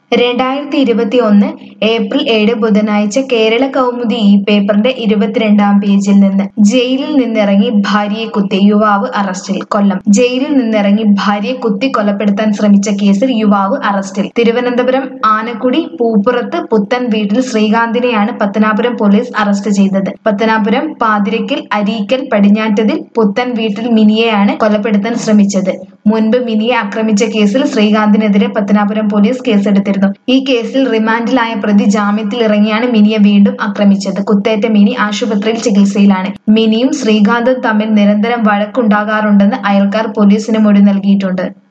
2021 April 7 ബുധനാഴ്ച കേരള കൗമുദി ഈ പേപ്പറിന്റെ 22-ാം പേജിൽ നിന്ന് ജയിലിൽ നിന്നിറങ്ങി ഭാര്യയെ കുത്തി യുവാവ് അറസ്റ്റിൽ. കൊല്ലം. ജയിലിൽ നിന്നിറങ്ങി ഭാര്യയെ കുത്തി കൊലപ്പെടുത്താൻ ശ്രമിച്ച കേസിൽ യുവാവ് അറസ്റ്റിൽ. തിരുവനന്തപുരം ആനക്കുടി പൂപ്പുറത്ത് പുത്തൻ വീട്ടിൽ ശ്രീകാന്തിനെയാണ് പത്തനാപുരം പോലീസ് അറസ്റ്റ് ചെയ്തത്. പത്തനാപുരം പാതിരക്കൽ അരീക്കൽ പടിഞ്ഞാറ്റതിൽ പുത്തൻ വീട്ടിൽ മിനിയെയാണ് കൊലപ്പെടുത്താൻ ശ്രമിച്ചത്. മുൻപ് മിനിയെ ആക്രമിച്ച കേസിൽ ശ്രീകാന്തിനെതിരെ പത്തനാപുരം പോലീസ് കേസെടുത്തിരുന്നു. ഈ കേസിൽ റിമാൻഡിലായ പ്രതി ജാമ്യത്തിൽ ഇറങ്ങിയാണ് മിനിയെ വീണ്ടും ആക്രമിച്ചത്. കുത്തേറ്റ മിനി ആശുപത്രിയിൽ ചികിത്സയിലാണ്. മിനിയും ശ്രീകാന്തും തമ്മിൽ നിരന്തരം വഴക്കുണ്ടാകാറുണ്ടെന്ന് അയൽക്കാർ പോലീസിന് മൊഴി നൽകിയിട്ടുണ്ട്.